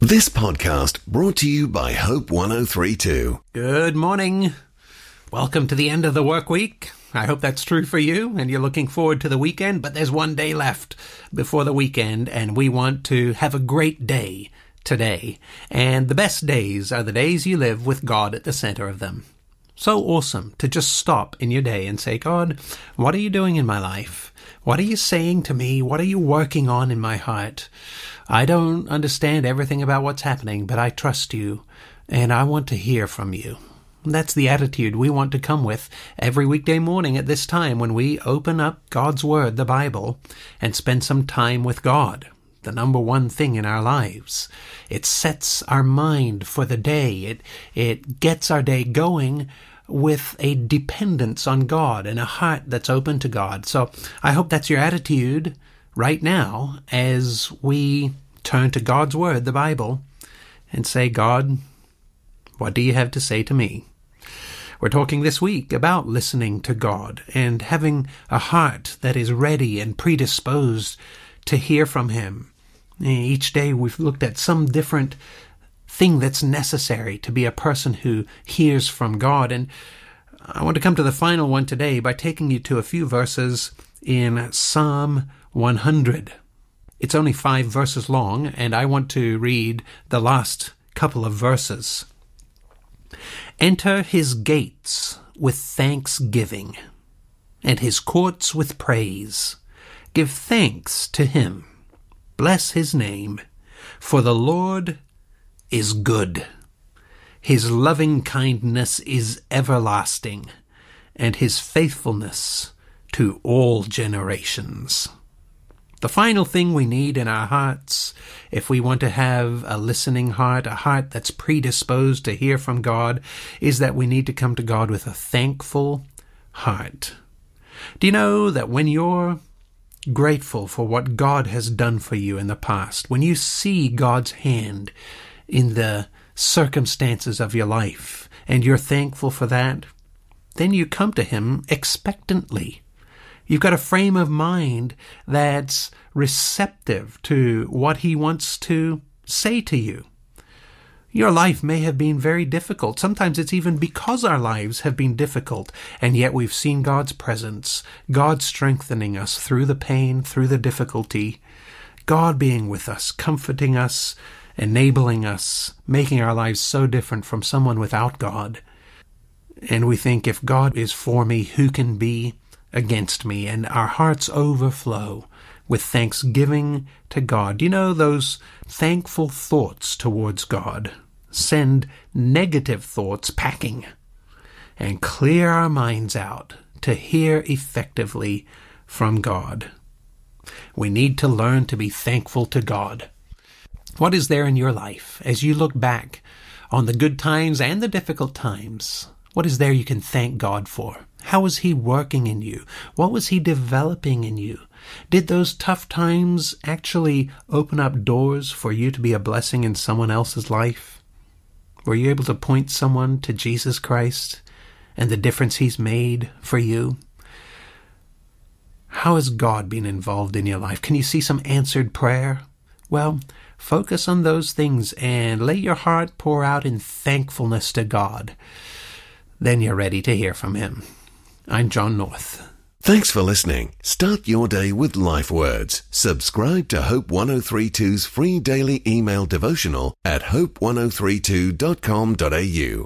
This podcast brought to you by Hope 103.2. Good morning. Welcome to the end of the work week. I hope that's true for you and you're looking forward to the weekend, but there's one day left before the weekend and we want to have a great day today. And the best days are the days you live with God at the center of them. So awesome to just stop in your day and say, God, what are you doing in my life? What are you saying to me? What are you working on in my heart? I don't understand everything about what's happening, but I trust you, and I want to hear from you. That's the attitude we want to come with every weekday morning at this time when we open up God's Word, the Bible, and spend some time with God, the number one thing in our lives. It sets our mind for the day. It gets our day going with a dependence on God and a heart that's open to God. So I hope that's your attitude right now as we turn to God's Word, the Bible, and say, God, what do you have to say to me? We're talking this week about listening to God and having a heart that is ready and predisposed to hear from Him. Each day we've looked at some different thing that's necessary to be a person who hears from God. And I want to come to the final one today by taking you to a few verses in Psalm 100. It's only 5 verses long, and I want to read the last couple of verses. Enter his gates with thanksgiving, and his courts with praise. Give thanks to him. Bless his name, for the Lord is good. His loving kindness is everlasting, and his faithfulness to all generations. The final thing we need in our hearts, if we want to have a listening heart, a heart that's predisposed to hear from God, is that we need to come to God with a thankful heart. Do you know that when you're grateful for what God has done for you in the past, when you see God's hand in the circumstances of your life, and you're thankful for that, then you come to Him expectantly. You've got a frame of mind that's receptive to what He wants to say to you. Your life may have been very difficult. Sometimes it's even because our lives have been difficult, and yet we've seen God's presence, God strengthening us through the pain, through the difficulty, God being with us, comforting us, enabling us, making our lives so different from someone without God. And we think, if God is for me, who can be against me? And our hearts overflow with thanksgiving to God. You know, those thankful thoughts towards God send negative thoughts packing and clear our minds out to hear effectively from God. We need to learn to be thankful to God. What is there in your life as you look back on the good times and the difficult times? What is there you can thank God for? How was He working in you? What was He developing in you? Did those tough times actually open up doors for you to be a blessing in someone else's life? Were you able to point someone to Jesus Christ and the difference He's made for you? How has God been involved in your life? Can you see some answered prayer? Well, focus on those things and let your heart pour out in thankfulness to God. Then you're ready to hear from Him. I'm John North. Thanks for listening. Start your day with Life Words. Subscribe to Hope 103.2's free daily email devotional at hope1032.com.au.